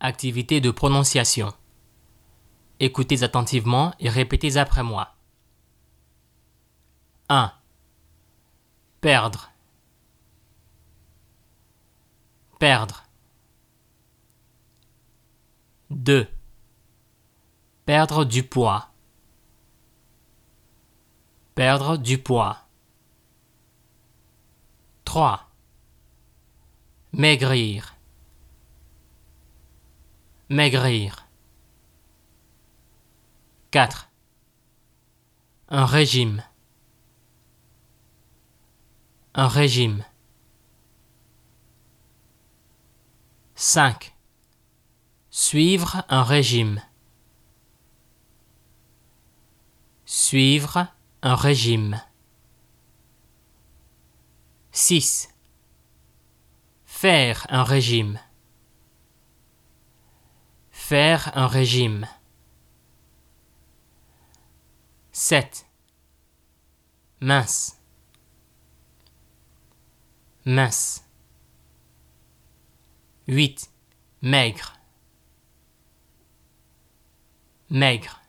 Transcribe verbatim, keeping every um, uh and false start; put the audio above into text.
Activité de prononciation. Écoutez attentivement et répétez après moi. un. Perdre. Perdre. deux. Perdre du poids. Perdre du poids. trois. Maigrir. Maigrir. quatre. Un régime. Un régime. cinq. Suivre un régime. Suivre un régime. six. Faire un régime. Faire un régime. sept. Mince. Mince. huit. Maigre. Maigre.